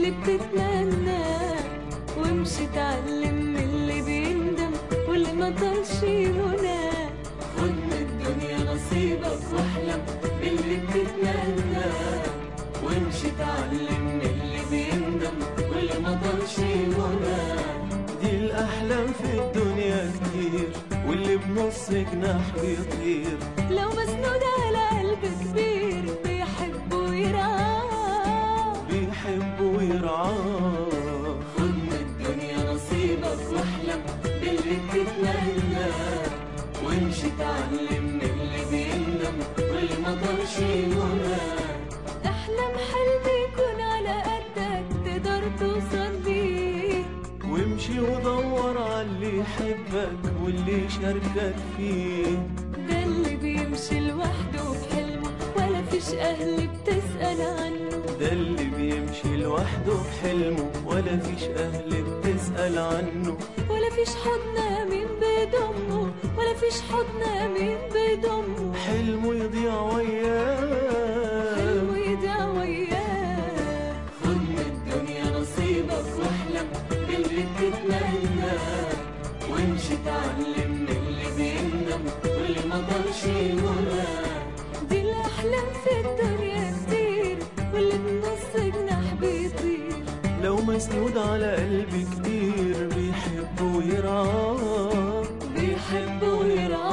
باللي بتتمناه، وامشي اتعلم من اللي بيندم واللي ما طالش مناه. خد من الدنيا نصيبك واحلم باللي بتتمناه، وامشي اتعلم من اللي بيندم واللي ما طالش مناه. دي الأحلام في الدنيا كتير، واللي بنص جناح بيطير. لو مسنود على قلب كبير بيحب ويرعاه، بيحب ويرعاه. خد من الدنيا نصيبك واحلم باللي بتتمناه، وامشي اتعلم من اللي بيندم واللي ما طالش مناه. احلم حلم يكون على قدك تقدر توصل ليه، وامشي ودور على اللي يحبك واللي يشاركك فيه. ده اللي بيمشي لوحده بحلمه ولا فيش أهل بتسأل عنه. ده اللي بيمشي لوحده بحلمه ولا فيش أهل بتسأل عنه. ولا فيش حضن مين بيضمه، ولا فيش حضن مين بيضمه. حلمه يضيع وياه، حلمه يضيع وياه. خد من الدنيا نصيبك واحلم باللي بتتمناه، وامشي اتعلم من اللي بيندم واللي ما طالش مناه. دي الأحلام في الدنيا كتير، واللي بنص جناح بيطير. لو مسنود على قلب كتير بيحب ويرعاه. بيحب ويرعاه.